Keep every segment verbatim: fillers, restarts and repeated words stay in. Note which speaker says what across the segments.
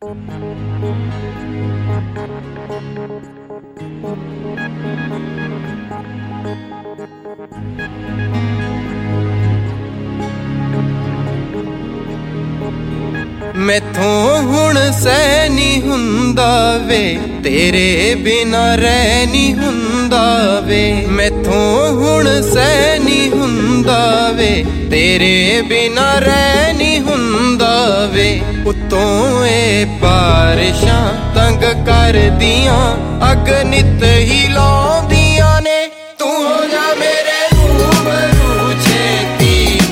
Speaker 1: मैथों हुण सह नहीं हुंदा वे, तेरे बिना रह नहीं हुंदा वे। मैथों हुण सह नहीं हुंदा वे, तेरे बिना रह नहीं हुंदा वे। उत्तों ए बारिशां तंग कर दियां, अग नित ही लाउंदियां ने। तू हो जा मेरे रूबरू छेती,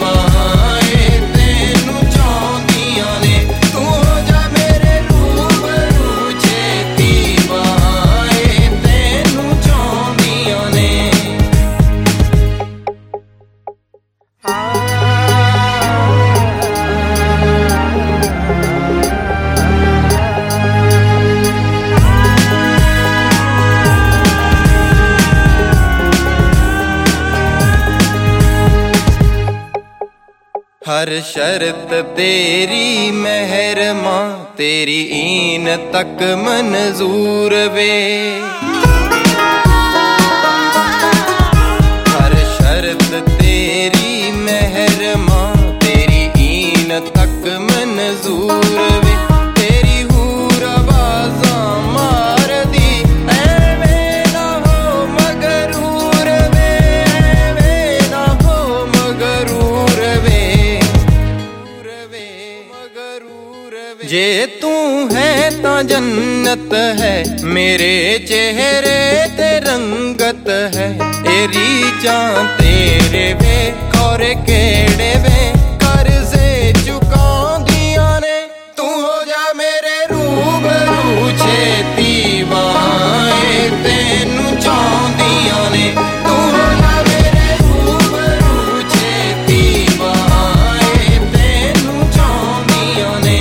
Speaker 1: हर शर्त तेरी मेहर मां, तेरी ईन तक मंजूर वे। हर शर्त तेरी मेहर मां, तेरी ईन तक मंजूर वे। तेरी हूर आवाज़ां मार दी, ऐवें ना हो मगरूर वे, ऐवें ना हो मगरूर वे। जे तू है तां जन्नत है, मेरे चेहरे ते रंगत है। एरी जान तेरे वे, खौरे केड़े वे कर्जे चुकांदियां ने। तू हो जा मेरे रूबरू छेती, बाएं तेनू चाहंदियां ने। तू हो जा मेरे रूबरू छेती, बाएं तेनू चाहंदियां ने।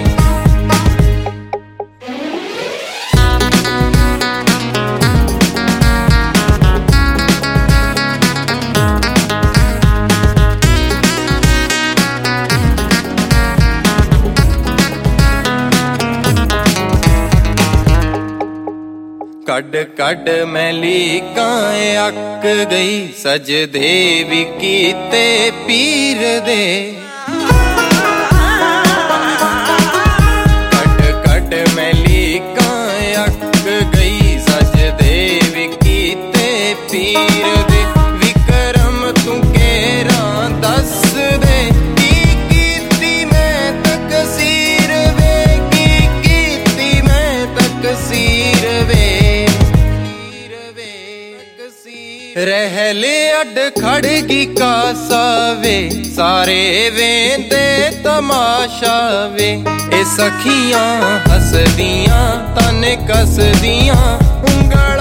Speaker 1: कड कड मैं लीकां अक गई, सजदे भी कीते पीर दे। कड कड मैं लीकां अक गई, सजदे भी कीते पीर दे। विक्रम तू केरा दस दे, की कीती मैं तकसीर वे, की कीती मैं तकसीर वे। रहले अड खड़गी कासा वे, सारे वेंदे तमाशा वे। ए सखियां हसदियां तन कसदियां, उंगल